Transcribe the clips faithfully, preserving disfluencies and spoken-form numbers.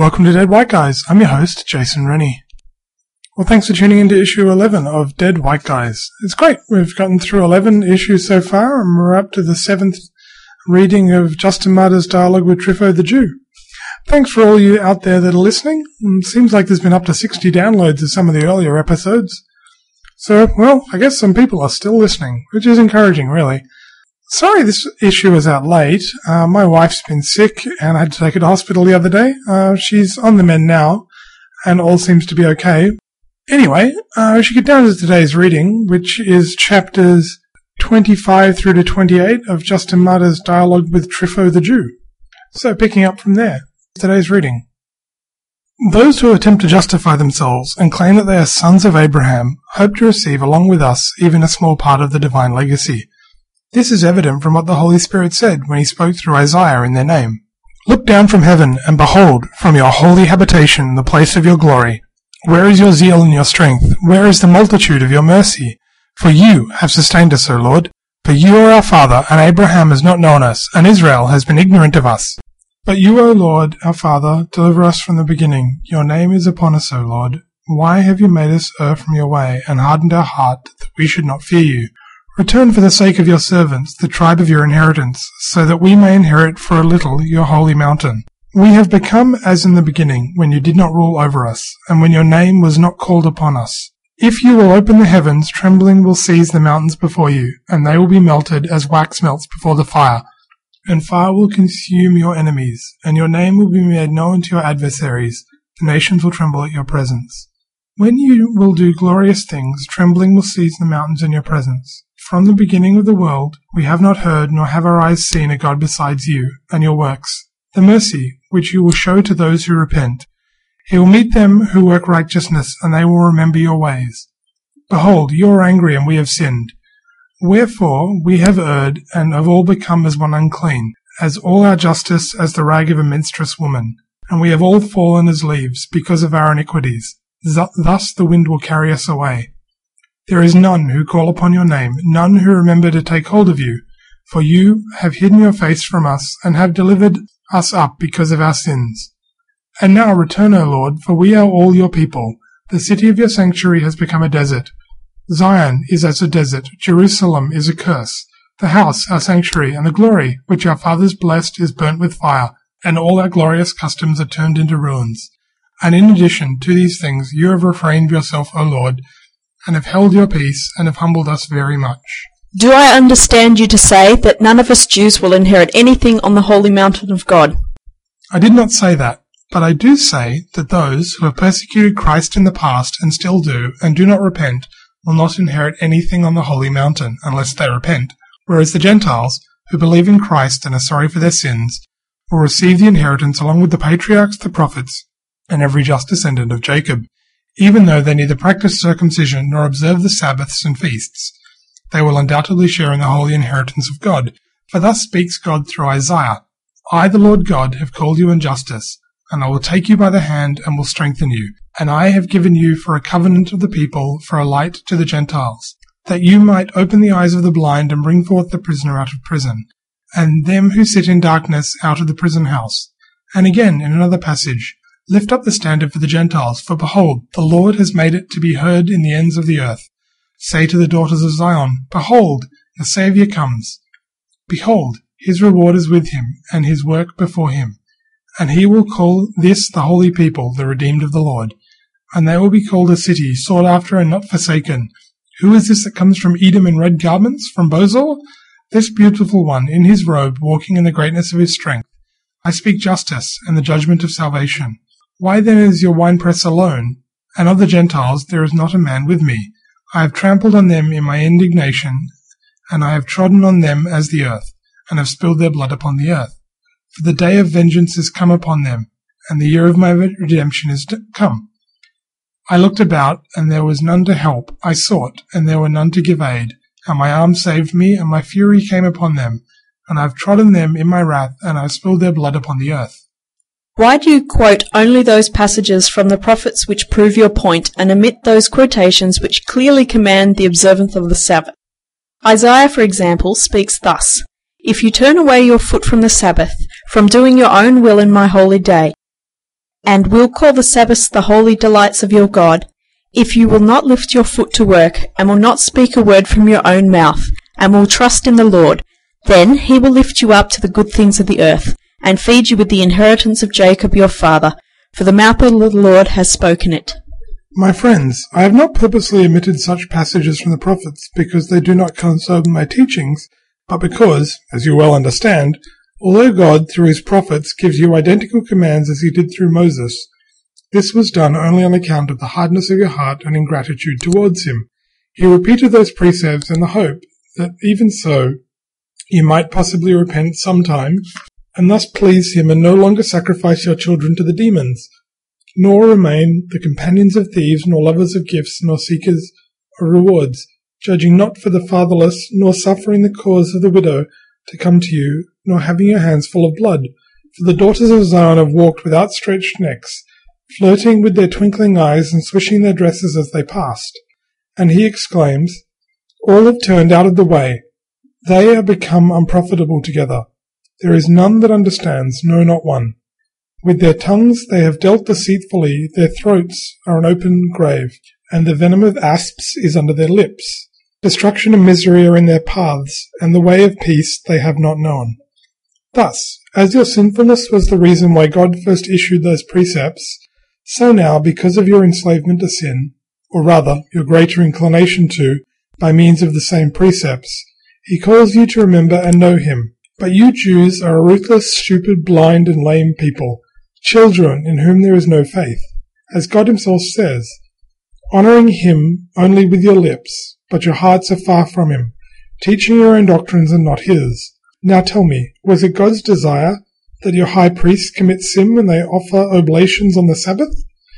Welcome to Dead White Guys. I'm your host, Jason Rennie. Well, thanks for tuning into issue eleven of Dead White Guys. It's great. We've gotten through eleven issues so far, and we're up to the seventh reading of Justin Martyr's dialogue with Trypho the Jew. Thanks for all you out there that are listening. It seems like there's been up to sixty downloads of some of the earlier episodes. So, well, I guess some people are still listening, which is encouraging, really. Sorry this issue is out late. Uh, my wife's been sick and I had to take her to hospital the other day. Uh, she's on the mend now and all seems to be okay. Anyway, uh, we should get down to today's reading, which is chapters twenty-five through to twenty-eight of Justin Martyr's dialogue with Trypho the Jew. So picking up from there, today's reading. Those who attempt to justify themselves and claim that they are sons of Abraham hope to receive along with us even a small part of the divine legacy. This is evident from what the Holy Spirit said when he spoke through Isaiah in their name. Look down from heaven, and behold, from your holy habitation, the place of your glory. Where is your zeal and your strength? Where is the multitude of your mercy? For you have sustained us, O Lord. For you are our Father, and Abraham has not known us, and Israel has been ignorant of us. But you, O Lord, our Father, deliver us from the beginning. Your name is upon us, O Lord. Why have you made us err from your way, and hardened our heart, that we should not fear you? Return for the sake of your servants, the tribe of your inheritance, so that we may inherit for a little your holy mountain. We have become as in the beginning, when you did not rule over us, and when your name was not called upon us. If you will open the heavens, trembling will seize the mountains before you, and they will be melted as wax melts before the fire. And fire will consume your enemies, and your name will be made known to your adversaries. The nations will tremble at your presence. When you will do glorious things, trembling will seize the mountains in your presence. From the beginning of the world, we have not heard nor have our eyes seen a God besides you and your works, the mercy which you will show to those who repent. He will meet them who work righteousness, and they will remember your ways. Behold, you are angry, and we have sinned. Wherefore we have erred, and have all become as one unclean, as all our justice as the rag of a menstruous woman. And we have all fallen as leaves, because of our iniquities. Thus the wind will carry us away. There is none who call upon your name, none who remember to take hold of you. For you have hidden your face from us, and have delivered us up because of our sins. And now return, O Lord, for we are all your people. The city of your sanctuary has become a desert. Zion is as a desert, Jerusalem is a curse. The house, our sanctuary, and the glory which our fathers blessed is burnt with fire, and all our glorious customs are turned into ruins. And in addition to these things you have refrained yourself, O Lord, and have held your peace, and have humbled us very much. Do I understand you to say that none of us Jews will inherit anything on the holy mountain of God? I did not say that, but I do say that those who have persecuted Christ in the past and still do, and do not repent, will not inherit anything on the holy mountain, unless they repent, whereas the Gentiles, who believe in Christ and are sorry for their sins, will receive the inheritance along with the patriarchs, the prophets, and every just descendant of Jacob. Even though they neither practice circumcision nor observe the Sabbaths and feasts, they will undoubtedly share in the holy inheritance of God. For thus speaks God through Isaiah, I, the Lord God, have called you in justice, and I will take you by the hand and will strengthen you. And I have given you for a covenant of the people, for a light to the Gentiles, that you might open the eyes of the blind and bring forth the prisoner out of prison, and them who sit in darkness out of the prison house. And again, in another passage, lift up the standard for the Gentiles, for behold, the Lord has made it to be heard in the ends of the earth. Say to the daughters of Zion, behold, your Saviour comes. Behold, his reward is with him, and his work before him. And he will call this the holy people, the redeemed of the Lord. And they will be called a city sought after and not forsaken. Who is this that comes from Edom in red garments, from Bozor? This beautiful one, in his robe, walking in the greatness of his strength. I speak justice and the judgment of salvation. Why then is your winepress alone? And of the Gentiles there is not a man with me. I have trampled on them in my indignation, and I have trodden on them as the earth, and have spilled their blood upon the earth. For the day of vengeance is come upon them, and the year of my redemption is come. I looked about, and there was none to help. I sought, and there were none to give aid. And my arm saved me, and my fury came upon them. And I have trodden them in my wrath, and I have spilled their blood upon the earth. Why do you quote only those passages from the prophets which prove your point, and omit those quotations which clearly command the observance of the Sabbath? Isaiah, for example, speaks thus, If you turn away your foot from the Sabbath, from doing your own will in my holy day, and will call the Sabbaths the holy delights of your God, if you will not lift your foot to work, and will not speak a word from your own mouth, and will trust in the Lord, then he will lift you up to the good things of the earth, and feed you with the inheritance of Jacob your father, for the mouth of the Lord has spoken it. My friends, I have not purposely omitted such passages from the prophets because they do not concern my teachings, but because, as you well understand, although God, through his prophets, gives you identical commands as he did through Moses, this was done only on account of the hardness of your heart and ingratitude towards him. He repeated those precepts in the hope that even so you might possibly repent sometime, and thus please him and no longer sacrifice your children to the demons, nor remain the companions of thieves, nor lovers of gifts, nor seekers of rewards, judging not for the fatherless, nor suffering the cause of the widow to come to you, nor having your hands full of blood. For the daughters of Zion have walked with outstretched necks, flirting with their twinkling eyes and swishing their dresses as they passed. And he exclaims, all have turned out of the way. They are become unprofitable together. There is none that understands, no, not one. With their tongues they have dealt deceitfully, their throats are an open grave, and the venom of asps is under their lips. Destruction and misery are in their paths, and the way of peace they have not known. Thus, as your sinfulness was the reason why God first issued those precepts, so now, because of your enslavement to sin, or rather, your greater inclination to, by means of the same precepts, he calls you to remember and know him. But you Jews are a ruthless, stupid, blind, and lame people, children in whom there is no faith. As God himself says, honouring him only with your lips, but your hearts are far from him, teaching your own doctrines and not his. Now tell me, was it God's desire that your high priests commit sin when they offer oblations on the Sabbath?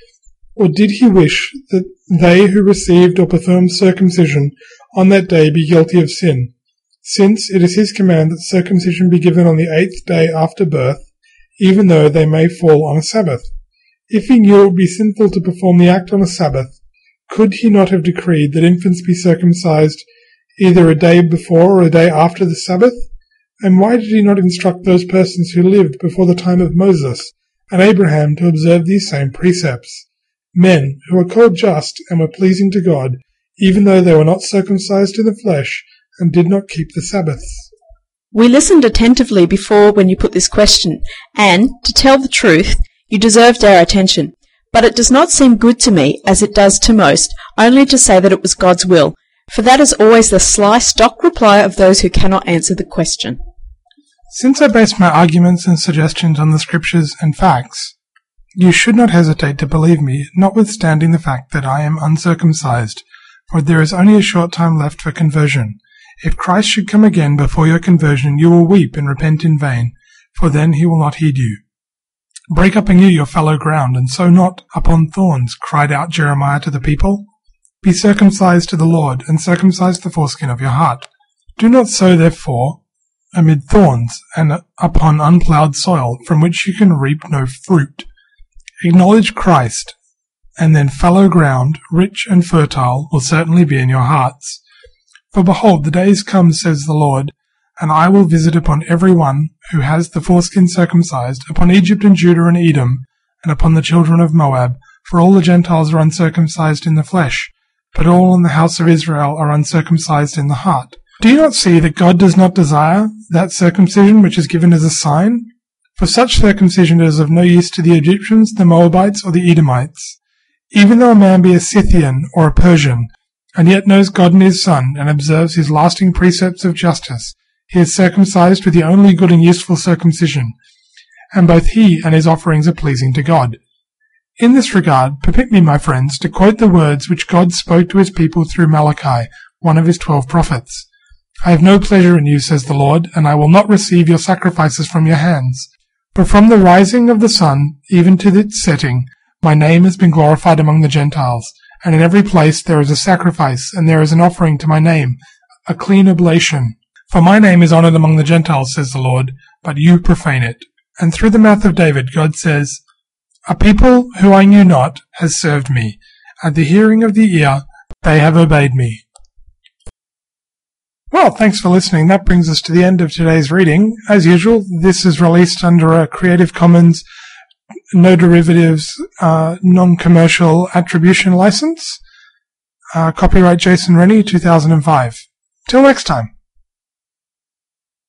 Or did he wish that they who received or performed circumcision on that day be guilty of sin, since it is his command that circumcision be given on the eighth day after birth, even though they may fall on a Sabbath? If he knew it would be sinful to perform the act on a Sabbath, could he not have decreed that infants be circumcised either a day before or a day after the Sabbath? And why did he not instruct those persons who lived before the time of Moses and Abraham to observe these same precepts? Men who were called just and were pleasing to God, even though they were not circumcised in the flesh and did not keep the Sabbaths. We listened attentively before when you put this question, and, to tell the truth, you deserved our attention. But it does not seem good to me, as it does to most, only to say that it was God's will, for that is always the sly stock reply of those who cannot answer the question. Since I base my arguments and suggestions on the scriptures and facts, you should not hesitate to believe me, notwithstanding the fact that I am uncircumcised, for there is only a short time left for conversion. If Christ should come again before your conversion, you will weep and repent in vain, for then he will not heed you. Break up anew your fallow ground, and sow not upon thorns, cried out Jeremiah to the people. Be circumcised to the Lord, and circumcise the foreskin of your heart. Do not sow, therefore, amid thorns, and upon unploughed soil, from which you can reap no fruit. Acknowledge Christ, and then fallow ground, rich and fertile, will certainly be in your hearts. For behold, the days come, says the Lord, and I will visit upon every one who has the foreskin circumcised, upon Egypt and Judah and Edom, and upon the children of Moab, for all the Gentiles are uncircumcised in the flesh, but all in the house of Israel are uncircumcised in the heart. Do you not see that God does not desire that circumcision which is given as a sign? For such circumcision is of no use to the Egyptians, the Moabites, or the Edomites. Even though a man be a Scythian or a Persian, and yet knows God and his Son, and observes his lasting precepts of justice, he is circumcised with the only good and useful circumcision, and both he and his offerings are pleasing to God. In this regard, permit me, my friends, to quote the words which God spoke to his people through Malachi, one of his twelve prophets. I have no pleasure in you, says the Lord, and I will not receive your sacrifices from your hands. For from the rising of the sun, even to its setting, my name has been glorified among the Gentiles, and in every place there is a sacrifice, and there is an offering to my name, a clean oblation. For my name is honored among the Gentiles, says the Lord, but you profane it. And through the mouth of David God says, A people who I knew not has served me. At the hearing of the ear they have obeyed me. Well, thanks for listening. That brings us to the end of today's reading. As usual, this is released under a Creative Commons no derivatives, uh, non-commercial attribution license. Uh, copyright Jason Rennie, two thousand five. Till next time.